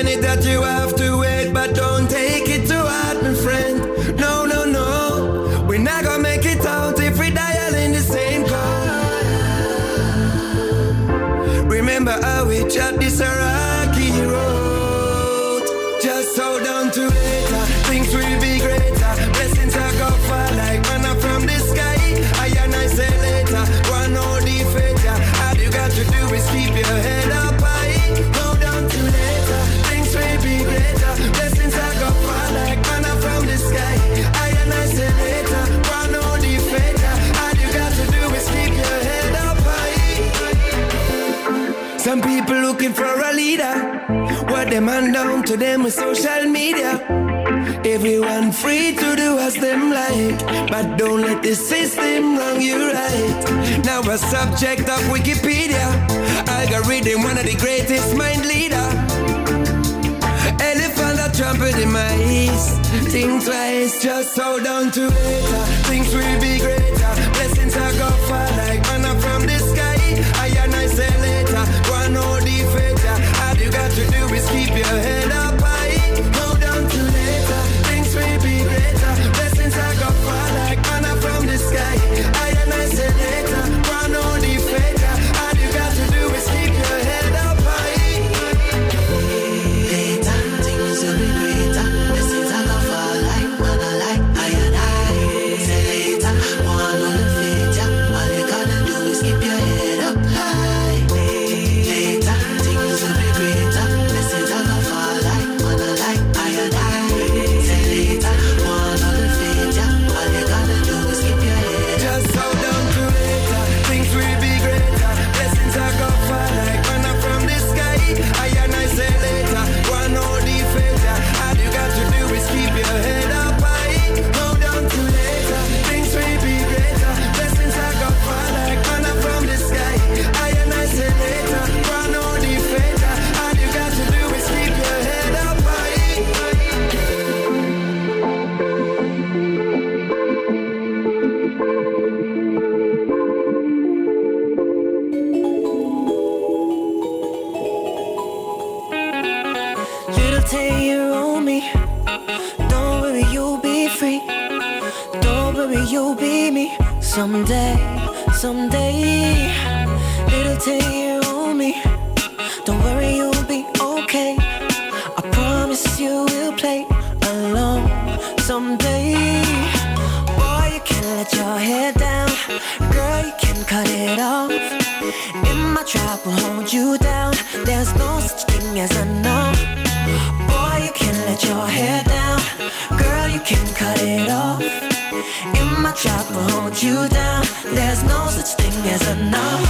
understand it that you have to wait, but don't take it to heart, my friend. No, no, no. We're not gonna make it out if we dial in the same code. Remember how we chat this a rocky road. Just hold on to later, things will be greater. Blessings are go far like manna from the sky. I and I say later, one all the failure. All you got to do is keep your head up high. Hold on to later, things will be greater. Blessings are go far like manna from the sky. I and I say later, one all the failure. All you got to do is keep your head up high. Some people looking for a leader. What them hand down to them with social media. Everyone free to do as them like, but don't let the system wrong you right. Now a subject of Wikipedia. Algorithm, one of the greatest mind leader. Elephant that trampled in my east. Think twice, just hold on to later. Things will be greater. Blessings are go far like manna from the sky. I and I say later, one all the failure. All you got to do is keep your head up high. Hold on to later, things will be greater. Blessings are go far like manna from the sky. I and I say later, one all the failure. All you got to do is keep your head up high. Later, things will be greater. Blessings are go far like manna like I and I. Say later, one all the failure. All you gotta do is keep your head up high. Later, things will be greater. Blessings are go far like manna like I and I. Say later, one all the failure. All you gotta do is keep your head up. Just hold on to later, things will be greater. Blessings are go far like manna from the sky. I and I say later, one all the failure. All you got to do is keep your head up high. Hold on to later, things will be greater. Blessings are go far like manna from the sky. I and I say later, one all the failure. All you got to do is keep your head up high. Little Tay, you own me. Don't worry, you'll be free. Don't worry, you'll be me. Someday, someday. Little Tay, you own me. Don't worry, you'll be okay. I promise you will play along someday. Boy, you can let your hair down. Girl, you can cut it off. In my trap will hold you down. There's no such thing as enough. Boy, you can let your hair down. Girl, you can cut it off. In my trap will hold you down. There's no such thing as enough.